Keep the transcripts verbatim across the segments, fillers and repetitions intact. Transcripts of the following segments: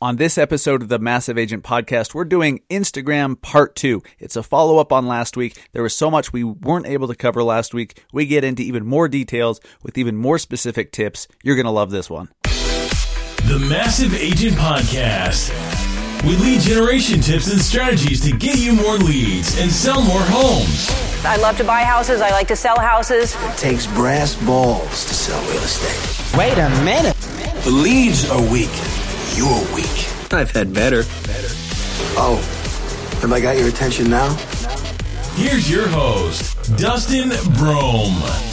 On this episode of the Massive Agent Podcast, we're doing Instagram Part two. It's a follow-up on last week. There was so much we weren't able to cover last week. We get into even more details with even more specific tips. You're going to love this one. The Massive Agent Podcast, with lead generation tips and strategies to get you more leads and sell more homes. I love to buy houses. I like to sell houses. It takes brass balls to sell real estate. Wait a minute. The leads are weak. You're weak. I've had better. Better. Oh, have I got your attention now? Here's your host, Dustin Brome.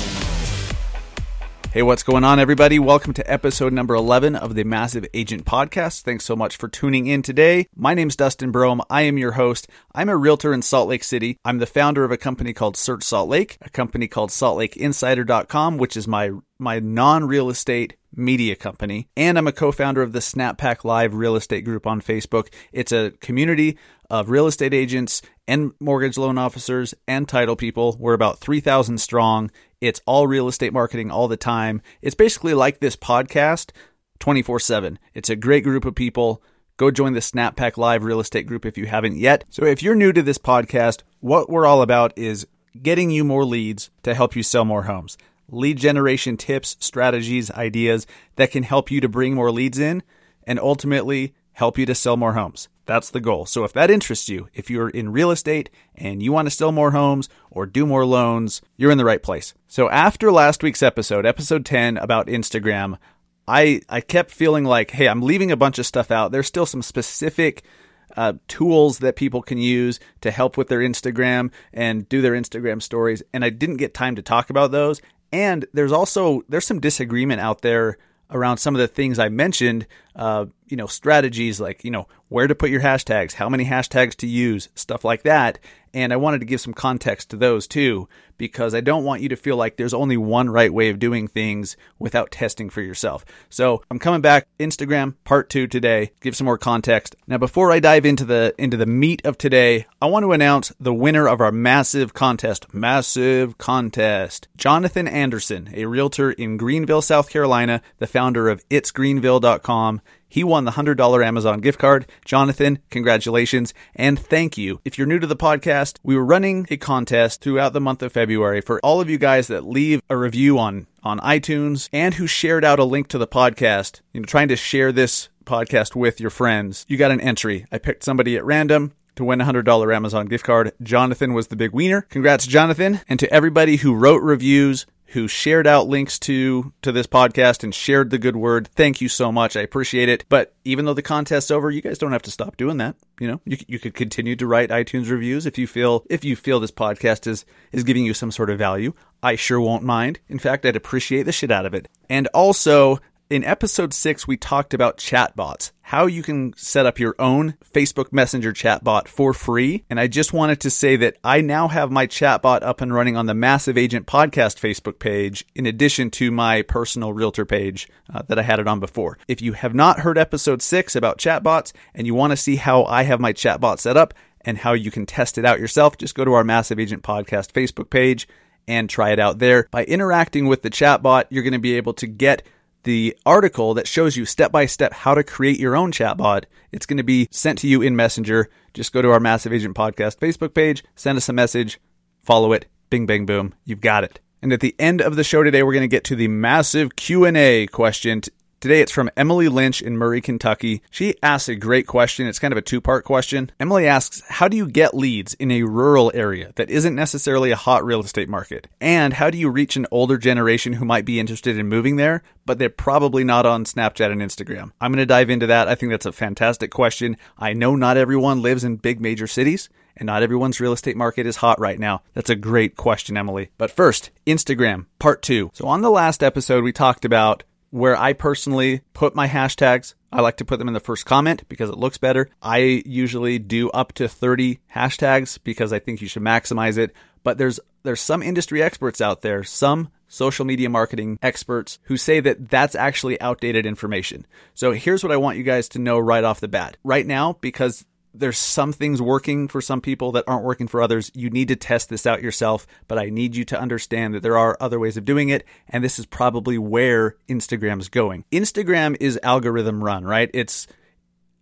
Hey, what's going on, everybody? Welcome to episode number eleven of the Massive Agent Podcast. Thanks so much for tuning in today. My name's Dustin Brome. I am your host. I'm a realtor in Salt Lake City. I'm the founder of a company called Search Salt Lake, a company called Salt Lake Insider dot com, which is my, my non-real estate media company, and I'm a co-founder of the SnapPack Live Real Estate Group on Facebook. It's a community of real estate agents and mortgage loan officers and title people. We're about three thousand strong. It's all real estate marketing all the time. It's basically like this podcast twenty-four seven. It's a great group of people. Go join the SnapPack Live Real Estate Group if you haven't yet. So if you're new to this podcast, what we're all about is getting you more leads to help you sell more homes. Lead generation tips, strategies, ideas that can help you to bring more leads in and ultimately help you to sell more homes. That's the goal. So if that interests you, if you're in real estate and you want to sell more homes or do more loans, you're in the right place. So after last week's episode, episode ten about Instagram, I, I kept feeling like, hey, I'm leaving a bunch of stuff out. There's still some specific Uh, tools that people can use to help with their Instagram and do their Instagram stories. And I didn't get time to talk about those. And there's also, there's some disagreement out there around some of the things I mentioned, uh, you know, strategies like, you know, where to put your hashtags, how many hashtags to use, stuff like that. And I wanted to give some context to those too, because I don't want you to feel like there's only one right way of doing things without testing for yourself. So I'm coming back, Instagram part two today, give some more context. Now, before I dive into the into the meat of today, I want to announce the winner of our massive contest, massive contest. Jonathan Anderson, a realtor in Greenville, South Carolina, the founder of its greenville dot com. He won the one hundred dollars Amazon gift card. Jonathan, congratulations and thank you. If you're new to the podcast, we were running a contest throughout the month of February for all of you guys that leave a review on, on iTunes and who shared out a link to the podcast, you know, trying to share this podcast with your friends. You got an entry. I picked somebody at random to win a one hundred dollars Amazon gift card. Jonathan was the big winner. Congrats, Jonathan. And to everybody who wrote reviews, who shared out links to, to this podcast and shared the good word. Thank you so much. I appreciate it. But even though the contest's over, you guys don't have to stop doing that. You know, you, you could continue to write iTunes reviews if you feel, if you feel this podcast is, is giving you some sort of value. I sure won't mind. In fact, I'd appreciate the shit out of it. And also, in episode six, we talked about chatbots, how you can set up your own Facebook Messenger chatbot for free. And I just wanted to say that I now have my chatbot up and running on the Massive Agent Podcast Facebook page, in addition to my personal realtor page uh, that I had it on before. If you have not heard episode six about chatbots and you want to see how I have my chatbot set up and how you can test it out yourself, just go to our Massive Agent Podcast Facebook page and try it out there. By interacting with the chatbot, you're going to be able to get the article that shows you step-by-step how to create your own chatbot. It's going to be sent to you in Messenger. Just go to our Massive Agent Podcast Facebook page, send us a message, follow it, bing, bang, boom, you've got it. And at the end of the show today, we're going to get to the massive Q and A question. Today, it's from Emily Lynch in Murray, Kentucky. She asks a great question. It's kind of a two-part question. Emily asks, how do you get leads in a rural area that isn't necessarily a hot real estate market? And how do you reach an older generation who might be interested in moving there, but they're probably not on Snapchat and Instagram? I'm going to dive into that. I think that's a fantastic question. I know not everyone lives in big major cities, and not everyone's real estate market is hot right now. That's a great question, Emily. But first, Instagram, part two. So on the last episode, we talked about where I personally put my hashtags. I like to put them in the first comment because it looks better. I usually do up to thirty hashtags because I think you should maximize it. But there's there's some industry experts out there, some social media marketing experts who say that that's actually outdated information. So here's what I want you guys to know right off the bat. Right now, because there's some things working for some people that aren't working for others. You need to test this out yourself, but I need you to understand that there are other ways of doing it, and this is probably where Instagram is going. Instagram is algorithm run, right? It's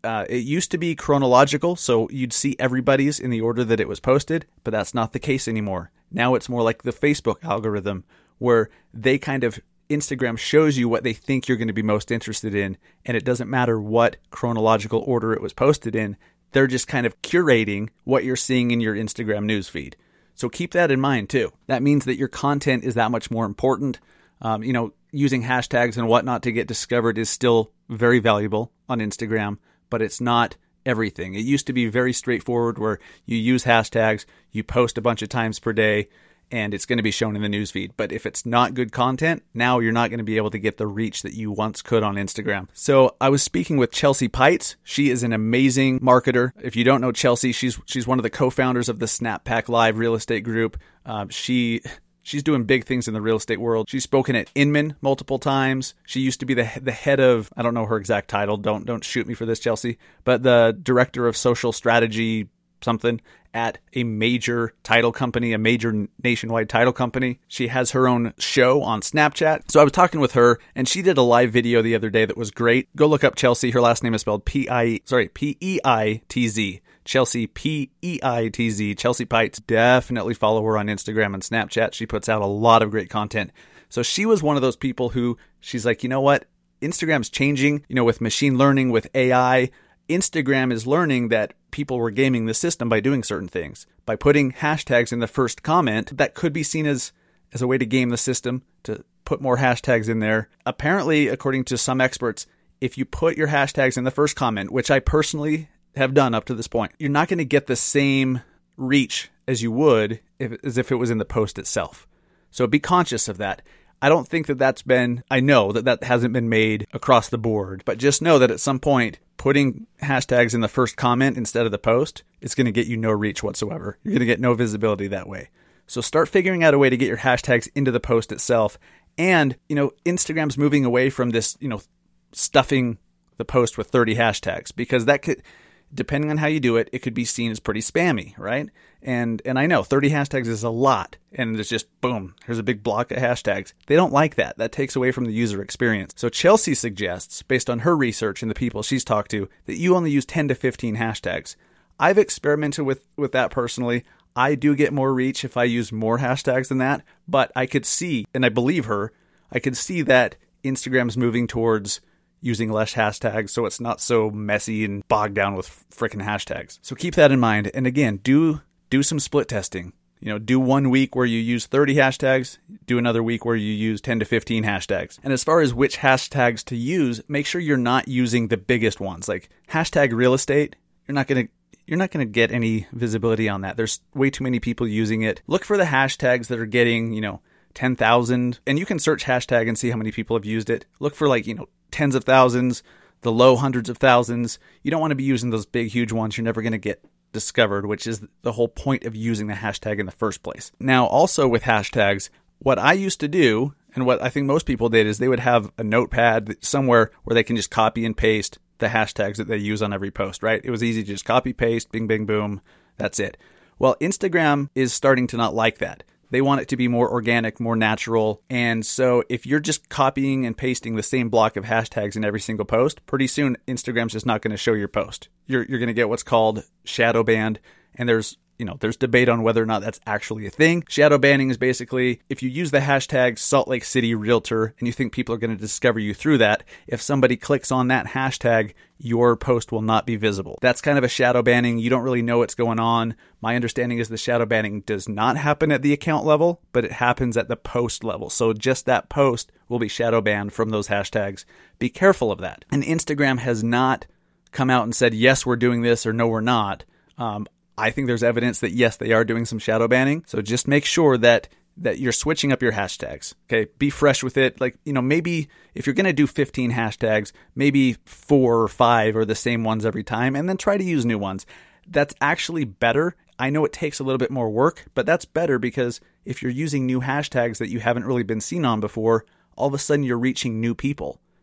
Uh, it used to be chronological, so you'd see everybody's in the order that it was posted, but that's not the case anymore. Now it's more like the Facebook algorithm, where they kind of, Instagram shows you what they think you're going to be most interested in, and it doesn't matter what chronological order it was posted in. They're just kind of curating what you're seeing in your Instagram newsfeed. So keep that in mind too. That means that your content is that much more important. Um, you know, using hashtags and whatnot to get discovered is still very valuable on Instagram, but it's not everything. It used to be very straightforward where you use hashtags, you post a bunch of times per day, and it's going to be shown in the newsfeed. But if it's not good content, now you're not going to be able to get the reach that you once could on Instagram. So I was speaking with Chelsea Pites. She is an amazing marketer. If you don't know Chelsea, she's she's one of the co-founders of the SnapPack Live real estate group. Um, she... She's doing big things in the real estate world. She's spoken at Inman multiple times. She used to be the the head of, I don't know her exact title. Don't don't shoot me for this, Chelsea. But the director of social strategy something at a major title company, a major nationwide title company. She has her own show on Snapchat. So I was talking with her, and she did a live video the other day that was great. Go look up Chelsea. Her last name is spelled P I sorry P E I T Z. Chelsea, P E I T Z, Chelsea Pites. Definitely follow her on Instagram and Snapchat. She puts out a lot of great content. So she was one of those people who, she's like, you know what? Instagram's changing, you know, with machine learning, with A I. Instagram is learning that people were gaming the system by doing certain things. By putting hashtags in the first comment, that could be seen as, as a way to game the system, to put more hashtags in there. Apparently, according to some experts, if you put your hashtags in the first comment, which I personally have done up to this point, you're not going to get the same reach as you would if, as if it was in the post itself. So be conscious of that. I don't think that that's been, I know that that hasn't been made across the board, but just know that at some point, putting hashtags in the first comment instead of the post, it's going to get you no reach whatsoever. You're going to get no visibility that way. So start figuring out a way to get your hashtags into the post itself. And, you know, Instagram's moving away from this, you know, stuffing the post with thirty hashtags, because that could, depending on how you do it, it could be seen as pretty spammy, right? And and I know thirty hashtags is a lot, and it's just, boom, here's a big block of hashtags. They don't like that. That takes away from the user experience. So Chelsea suggests, based on her research and the people she's talked to, that you only use ten to fifteen hashtags. I've experimented with, with that personally. I do get more reach if I use more hashtags than that, but I could see, and I believe her, I could see that Instagram's moving towards using less hashtags so it's not so messy and bogged down with freaking hashtags. So keep that in mind. And again, do do some split testing. You know, do one week where you use thirty hashtags, do another week where you use ten to fifteen hashtags. And as far as which hashtags to use, make sure you're not using the biggest ones. Like hashtag real estate, you're not going to you're not going to get any visibility on that. There's way too many people using it. Look for the hashtags that are getting, you know, ten thousand, and you can search hashtag and see how many people have used it. Look for like, you know, tens of thousands, the low hundreds of thousands. You don't want to be using those big, huge ones. You're never going to get discovered, which is the whole point of using the hashtag in the first place. Now, also with hashtags, what I used to do, and what I think most people did, is they would have a notepad somewhere where they can just copy and paste the hashtags that they use on every post, right? It was easy to just copy, paste, bing, bing, boom. That's it. Well, Instagram is starting to not like that. They want it to be more organic, more natural. And so if you're just copying and pasting the same block of hashtags in every single post, pretty soon Instagram's just not going to show your post. You're you're going to get what's called shadow banned. And there's, you know, there's debate on whether or not that's actually a thing. Shadow banning is basically if you use the hashtag Salt Lake City Realtor and you think people are going to discover you through that, if somebody clicks on that hashtag, your post will not be visible. That's kind of a shadow banning. You don't really know what's going on. My understanding is the shadow banning does not happen at the account level, but it happens at the post level. So just that post will be shadow banned from those hashtags. Be careful of that. And Instagram has not come out and said, yes, we're doing this, or no, we're not. Um, I think there's evidence that, yes, they are doing some shadow banning. So just make sure that that you're switching up your hashtags. Okay, be fresh with it. Like, you know, maybe if you're going to do fifteen hashtags, maybe four or five are the same ones every time, and then try to use new ones. That's actually better. I know it takes a little bit more work, but that's better because if you're using new hashtags that you haven't really been seen on before, all of a sudden you're reaching new people.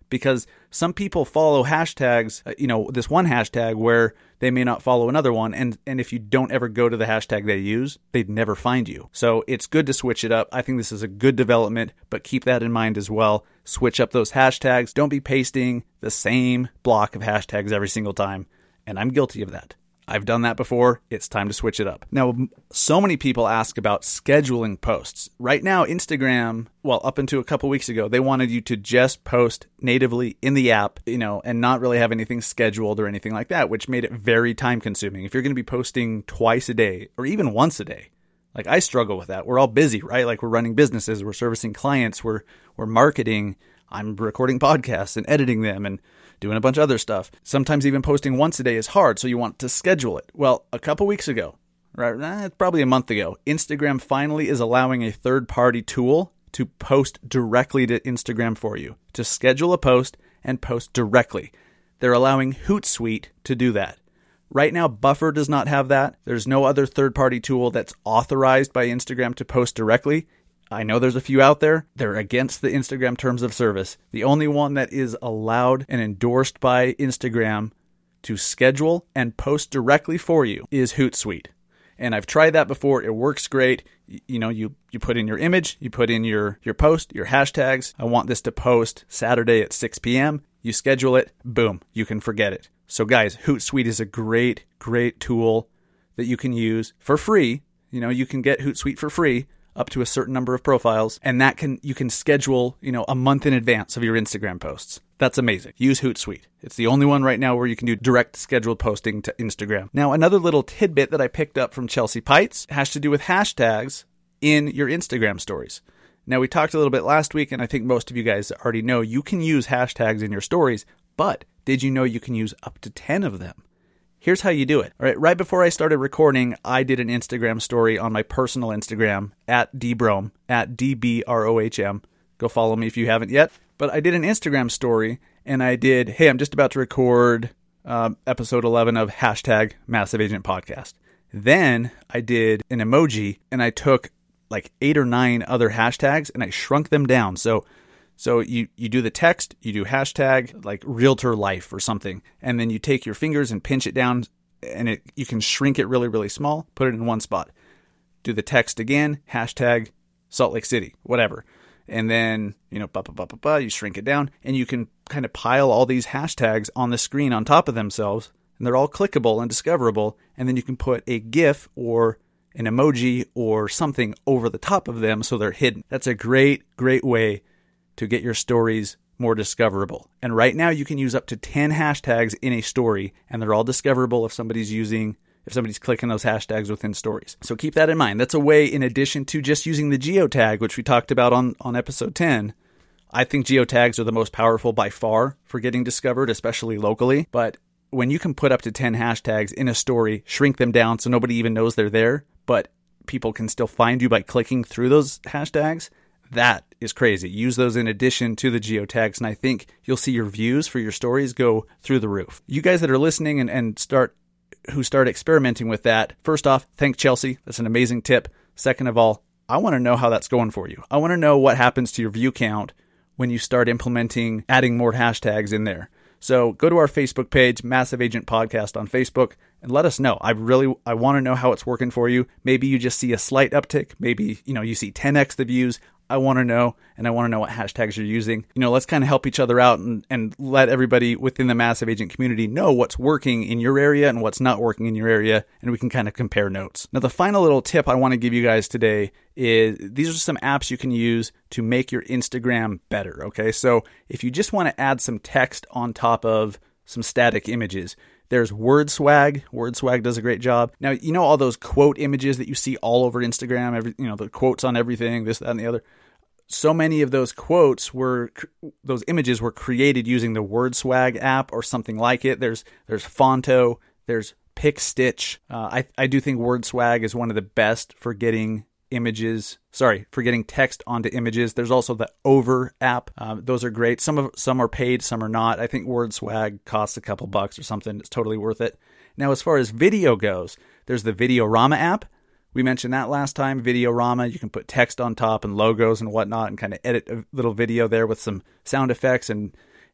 because some people follow hashtags, uh, you know, this one hashtag where they may not follow another one. And, and if you don't ever go to the hashtag they use, they'd never find you. So it's good to switch it up. I think this is a good development, but keep that in mind as well. Switch up those hashtags. Don't be pasting the same block of hashtags every single time. And I'm guilty of that. I've done that before. It's time to switch it up. Now, so many people ask about scheduling posts. Right now, Instagram, well, up until a couple weeks ago, they wanted you to just post natively in the app, you know, and not really have anything scheduled or anything like that, which made it very time consuming. If you're going to be posting twice a day or even once a day, like I struggle with that. We're all busy, right? Like we're running businesses, we're servicing clients, we're we're marketing, I'm recording podcasts and editing them and doing a bunch of other stuff. Sometimes even posting once a day is hard, so you want to schedule it. Well, a couple weeks ago, right, eh, probably a month ago, Instagram finally is allowing a third-party tool to post directly to Instagram for you, to schedule a post and post directly. They're allowing Hootsuite to do that. Right now, Buffer does not have that. There's no other third-party tool that's authorized by Instagram to post directly. I know there's a few out there. They're against the Instagram terms of service. The only one that is allowed and endorsed by Instagram to schedule and post directly for you is Hootsuite. And I've tried that before. It works great. You know, you, you put in your image, you put in your, your post, your hashtags. I want this to post Saturday at six p.m. You schedule it, boom, you can forget it. So guys, Hootsuite is a great, great tool that you can use for free. You know, you can get Hootsuite for free up to a certain number of profiles, and that can you can schedule, you know, a month in advance of your Instagram posts. That's amazing. Use Hootsuite. It's the only one right now where you can do direct scheduled posting to Instagram. Now, another little tidbit that I picked up from Chelsea Pites has to do with hashtags in your Instagram stories. Now, we talked a little bit last week, and I think most of you guys already know you can use hashtags in your stories, but did you know you can use up to ten of them? Here's how you do it. All right, right before I started recording, I did an Instagram story on my personal Instagram, at dbrohm, at D B R O H M. Go follow me if you haven't yet. But I did an Instagram story, and I did, hey, I'm just about to record uh, episode eleven of hashtag Massive Agent Podcast. Then I did an emoji, and I took like eight or nine other hashtags, and I shrunk them down. So So you, you do the text, you do hashtag like realtor life or something, and then you take your fingers and pinch it down, and it you can shrink it really, really small, put it in one spot. Do the text again, hashtag Salt Lake City, whatever. And then, you know, ba, ba, ba, ba, ba, you shrink it down, and you can kind of pile all these hashtags on the screen on top of themselves, and they're all clickable and discoverable, and then you can put a GIF or an emoji or something over the top of them so they're hidden. That's a great, great way to get your stories more discoverable. And right now you can use up to ten hashtags in a story, and they're all discoverable if somebody's using, if somebody's clicking those hashtags within stories. So keep that in mind. That's a way, in addition to just using the geotag, which we talked about on, on episode ten. I think geotags are the most powerful by far for getting discovered, especially locally. But when you can put up to ten hashtags in a story, shrink them down so nobody even knows they're there, but people can still find you by clicking through those hashtags, that is crazy. Use those in addition to the geotags, and I think you'll see your views for your stories go through the roof. You guys that are listening and, and start who start experimenting with that, first off, thank Chelsea. That's an amazing tip. Second of all, I want to know how that's going for you. I want to know what happens to your view count when you start implementing, adding more hashtags in there. So go to our Facebook page, Massive Agent Podcast on Facebook, and let us know. I really, I want to know how it's working for you. Maybe you just see a slight uptick. Maybe, you know, you see ten x the views. I want to know, and I want to know what hashtags you're using. You know, let's kind of help each other out and, and let everybody within the Massive Agent community know what's working in your area and what's not working in your area, and we can kind of compare notes. Now, the final little tip I want to give you guys today is these are some apps you can use to make your Instagram better, okay? So if you just want to add some text on top of some static images, there's WordSwag. WordSwag does a great job. Now, you know all those quote images that you see all over Instagram, every, you know, the quotes on everything, this, that, and the other. So many of those quotes were, those images were created using the WordSwag app or something like it. There's there's Fonto, there's PicStitch. Uh, I, I do think WordSwag is one of the best for getting images, sorry, for getting text onto images. There's also the Over app. Um, those are great. Some of some are paid, some are not. I think WordSwag costs a couple bucks or something. It's totally worth it. Now, as far as video goes, there's the Videorama app. We mentioned that last time, Videorama. You can put text on top and logos and whatnot and kind of edit a little video there with some sound effects and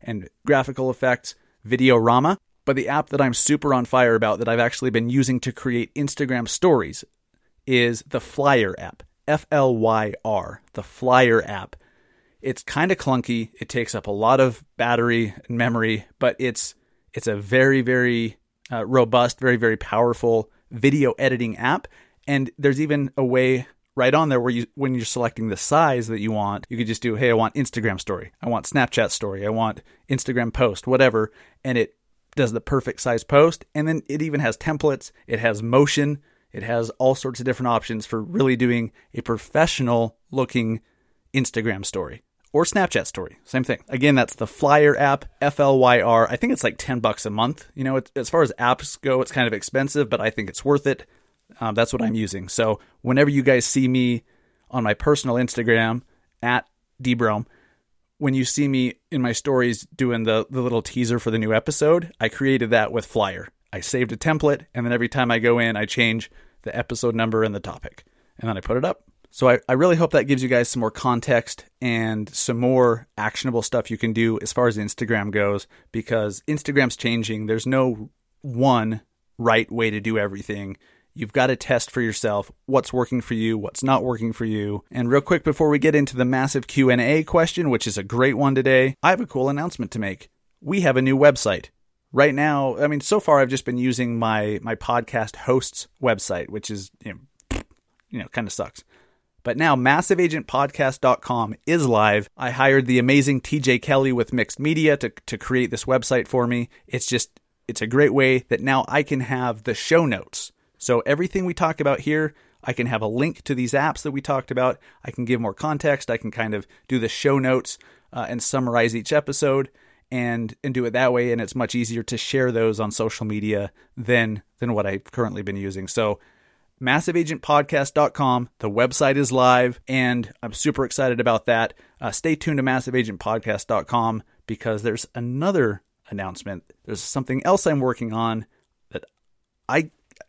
and graphical effects, Videorama. But the app that I'm super on fire about that I've actually been using to create Instagram stories is the Flyer app. F L Y R, the Flyer app. It's kind of clunky. It takes up a lot of battery and memory, but it's it's a very, very uh, robust, very, very powerful video editing app. And there's even a way right on there where you, when you're selecting the size that you want, you could just do, hey, I want Instagram story. I want Snapchat story. I want Instagram post, whatever. And it does the perfect size post. And then it even has templates. It has motion. It has all sorts of different options for really doing a professional looking Instagram story or Snapchat story. Same thing. Again, that's the Flyer app, F L Y R. I think it's like ten bucks a month. You know, it, as far as apps go, it's kind of expensive, but I think it's worth it. Um, that's what I'm using. So whenever you guys see me on my personal Instagram at dbrome, when you see me in my stories doing the, the little teaser for the new episode, I created that with Flyer. I saved a template, and then every time I go in, I change the episode number and the topic, and then I put it up. So I, I really hope that gives you guys some more context and some more actionable stuff you can do as far as Instagram goes, because Instagram's changing. There's no one right way to do everything. You've got to test for yourself what's working for you, what's not working for you. And real quick, before we get into the massive Q and A question, which is a great one today, I have a cool announcement to make. We have a new website. Right now, I mean, so far I've just been using my my podcast host's website, which is, you know, you know, kind of sucks. But now massive agent podcast dot com is live. I hired the amazing T J Kelly with Mixed Media to, to create this website for me. It's just, it's a great way that now I can have the show notes. So everything we talk about here, I can have a link to these apps that we talked about. I can give more context. I can kind of do the show notes uh, and summarize each episode and and do it that way. And it's much easier to share those on social media than than what I've currently been using. So massive agent podcast dot com, the website is live, and I'm super excited about that. Uh, stay tuned to massive agent podcast dot com because there's another announcement. There's something else I'm working on that I...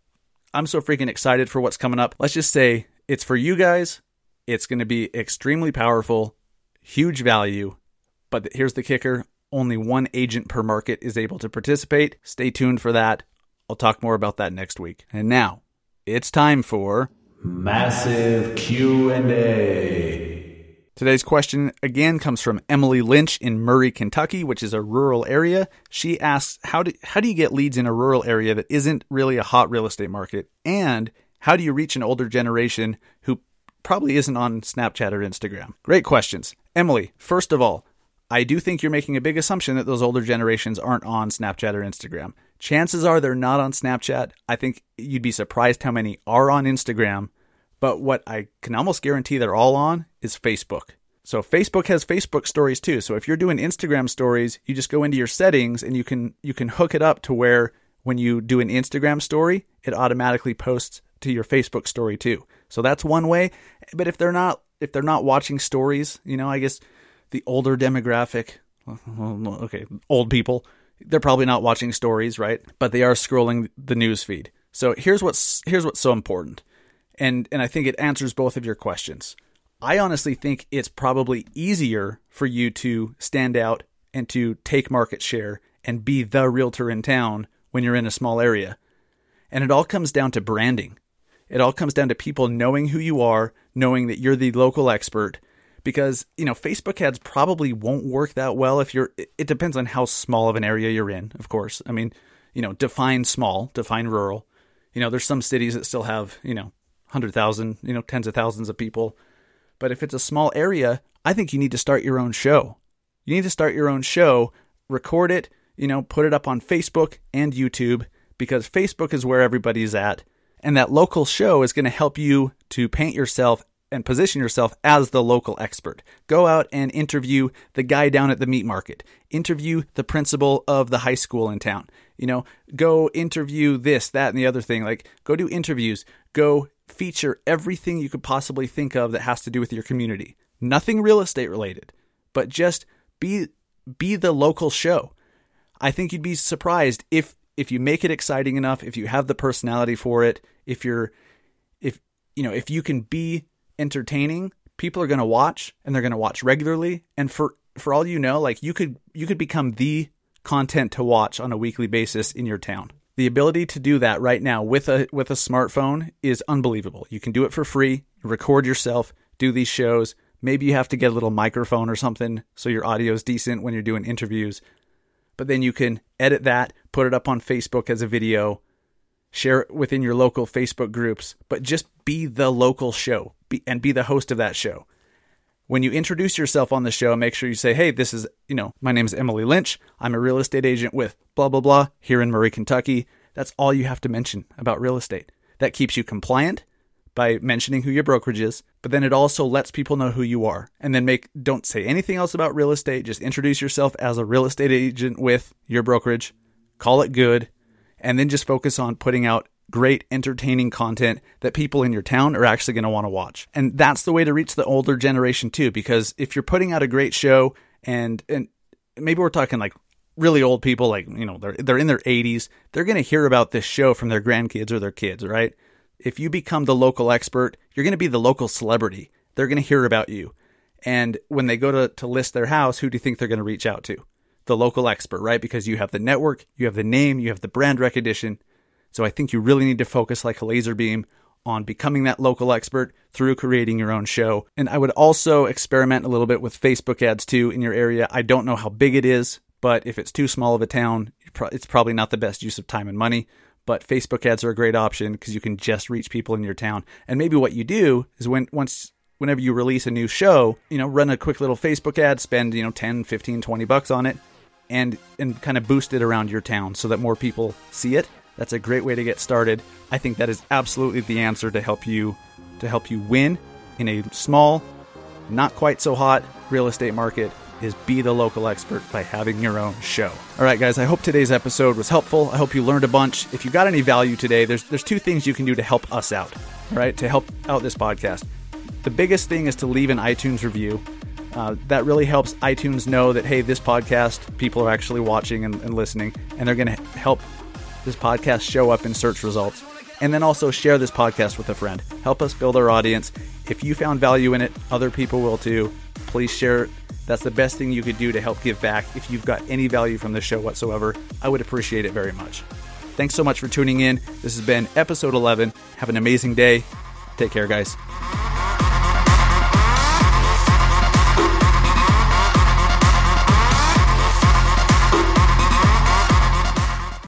I'm so freaking excited for what's coming up. Let's just say it's for you guys. It's going to be extremely powerful, huge value. But here's the kicker. Only one agent per market is able to participate. Stay tuned for that. I'll talk more about that next week. And now it's time for Massive Q and A. Today's question again comes from Emily Lynch in Murray, Kentucky, which is a rural area. She asks, how do, how do you get leads in a rural area that isn't really a hot real estate market? And how do you reach an older generation who probably isn't on Snapchat or Instagram? Great questions. Emily, first of all, I do think you're making a big assumption that those older generations aren't on Snapchat or Instagram. Chances are they're not on Snapchat. I think you'd be surprised how many are on Instagram. But what I can almost guarantee they're all on is Facebook. So Facebook has Facebook stories too. So if you're doing Instagram stories, you just go into your settings and you can you can hook it up to where when you do an Instagram story, it automatically posts to your Facebook story too. So that's one way. But if they're not if they're not watching stories, you know, I guess the older demographic, okay, old people, they're probably not watching stories, right? But they are scrolling the news feed. So here's what's here's what's so important. And and I think it answers both of your questions. I honestly think it's probably easier for you to stand out and to take market share and be the realtor in town when you're in a small area. And it all comes down to branding. It all comes down to people knowing who you are, knowing that you're the local expert. Because, you know, Facebook ads probably won't work that well if you're, it depends on how small of an area you're in, of course. I mean, you know, define small, define rural. You know, there's some cities that still have, you know, one hundred thousand, you know, tens of thousands of people. But if it's a small area, I think you need to start your own show. You need to start your own show, record it, you know, put it up on Facebook and YouTube, because Facebook is where everybody's at. And that local show is going to help you to paint yourself and position yourself as the local expert. Go out and interview the guy down at the meat market. Interview the principal of the high school in town. You know, go interview this, that, and the other thing. Like, go do interviews. Go feature everything you could possibly think of that has to do with your community. Nothing real estate related, but just be be the local show. I think you'd be surprised if if you make it exciting enough, if you have the personality for it, if you're if you know, if you can be entertaining, people are going to watch, and they're going to watch regularly. And for for all you know, like you could you could become the content to watch on a weekly basis in your town. The ability to do that right now with a with a smartphone is unbelievable. You can do it for free, record yourself, do these shows. Maybe you have to get a little microphone or something so your audio is decent when you're doing interviews. But then you can edit that, put it up on Facebook as a video, share it within your local Facebook groups, but just be the local show be, and be the host of that show. When you introduce yourself on the show, make sure you say, hey, this is, you know, my name is Emily Lynch. I'm a real estate agent with blah, blah, blah here in Murray, Kentucky. That's all you have to mention about real estate. That keeps you compliant by mentioning who your brokerage is, but then it also lets people know who you are. And then make don't say anything else about real estate. Just introduce yourself as a real estate agent with your brokerage. Call it good. And then just focus on putting out great, entertaining content that people in your town are actually going to want to watch. And that's the way to reach the older generation too, because if you're putting out a great show and and maybe we're talking like really old people, like, you know, they're they're in their eighties, they're going to hear about this show from their grandkids or their kids, right? If you become the local expert, you're going to be the local celebrity. They're going to hear about you. And when they go to, to list their house, who do you think they're going to reach out to? The local expert, right? Because you have the network, you have the name, you have the brand recognition. So I think you really need to focus like a laser beam on becoming that local expert through creating your own show. And I would also experiment a little bit with Facebook ads too in your area. I don't know how big it is, but if it's too small of a town, it's probably not the best use of time and money. But Facebook ads are a great option because you can just reach people in your town. And maybe what you do is when once whenever you release a new show, you know, run a quick little Facebook ad, spend, you know, ten, fifteen, twenty bucks on it and and kind of boost it around your town so that more people see it. That's a great way to get started. I think that is absolutely the answer to help you to help you win in a small, not quite so hot real estate market, is be the local expert by having your own show. All right, guys, I hope today's episode was helpful. I hope you learned a bunch. If you got any value today, there's there's two things you can do to help us out, all right, to help out this podcast. The biggest thing is to leave an iTunes review. Uh, that really helps iTunes know that, hey, this podcast, people are actually watching and, and listening, and they're going to help this podcast show up in search results. And then also share this podcast with a friend. Help us build our audience. If you found value in it, other people will too. Please share it. That's the best thing you could do to help give back. If you've got any value from this show whatsoever, I would appreciate it very much. Thanks so much for tuning in. This has been episode eleven. Have an amazing day. Take care, guys.